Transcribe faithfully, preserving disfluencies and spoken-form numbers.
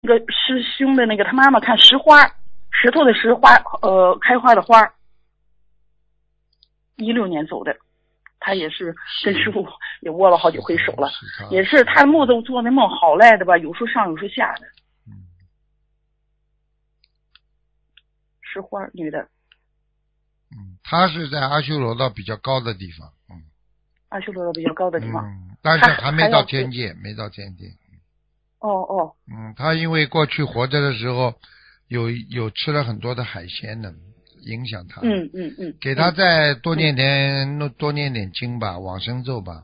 个师兄的那个他妈妈看石花，石头的石花，呃，开花的花，一六年走的，他也是跟师傅也握了好几回手了，是也是他梦都做的梦好赖的吧，有时候上有时候下的。嗯，石花女的。 嗯，他是在阿修罗道比较高的地方。嗯， 阿修罗道比较高的地方。 嗯，但是还没到天界，没到天界。 哦哦。 嗯，他因为过去活着的时候有有吃了很多的海鲜的，影响他。 嗯嗯嗯。 给他再多念点、嗯、多念点经吧，往生咒吧。